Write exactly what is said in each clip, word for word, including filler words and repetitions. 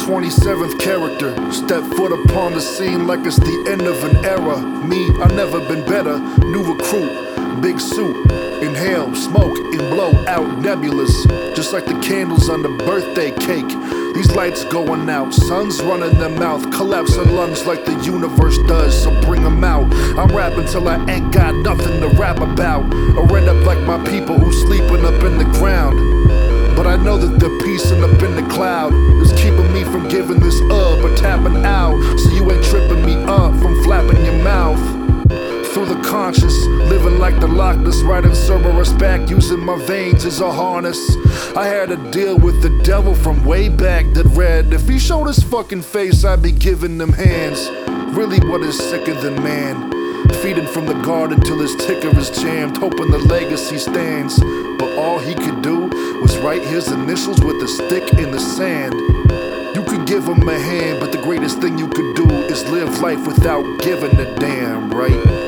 twenty-seventh character. Step foot upon the scene like it's the end of an era. Me, I've never been better. New recruit, big suit. Inhale, smoke, and blow out nebulas. Just like the candles on the birthday cake. These lights going out, sun's running their mouth. Collapsing lungs like the universe does, so bring them out. I'm rapping till I ain't got nothing to rap about. Or end up like my people who sleeping up in the ground. But I know that the peace and up in the cloud is keeping me from giving this up or tapping out. So you ain't tripping me up from flapping your mouth. Through the conscious, living like the Loch Ness, riding Cerberus back, using my veins as a harness. I had to deal with the devil from way back that read, if he showed his fucking face, I'd be giving them hands. Really, what is sicker than man? Feeding from the garden till his ticker is jammed, hoping the legacy stands. But all he could do was write his initials with a stick in the sand. You could give him a hand, but the greatest thing you could do is live life without giving a damn, right?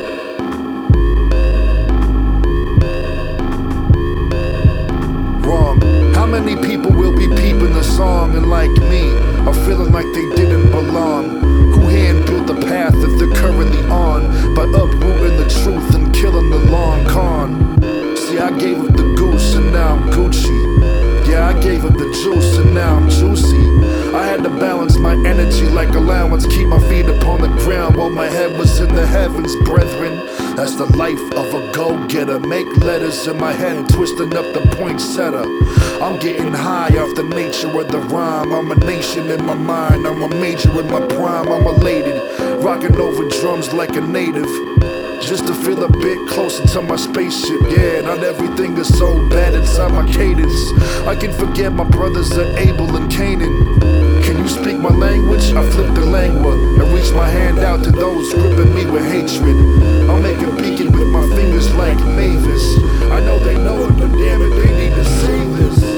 How many people will be peeping the song and like me are feeling like they didn't belong? Who hand-built the path that they're currently on by uprooting the truth and killing the long con? See, I gave up the goose and now I'm Gucci. Yeah, I gave up the juice and now I'm juicy. I had to balance my energy like allowance, keep my feet upon the ground while my head was in the heavens, brethren. That's the life of a go-getter. Make letters in my head, twisting up the poinsettia. I'm getting high off the nature of the rhyme. I'm a nation in my mind, I'm a major in my prime. I'm elated, rocking over drums like a native, just to feel a bit closer to my spaceship. Yeah, not everything is so bad inside my cadence. I can forget my brothers are Abel and Canaan. Can you speak my language? I flip the lingua and reach my hand out to those gripping me with hatred. I'll make a beacon with my fingers like Mavis. I know they know it, but damn it, they need to see this.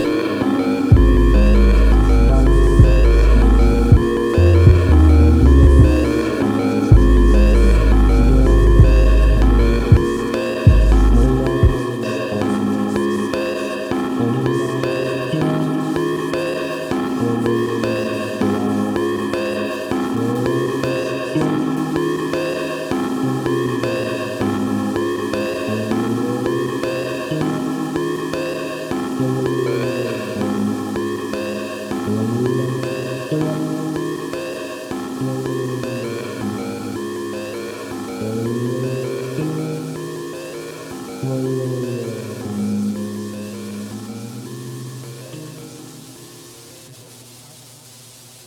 Thank you.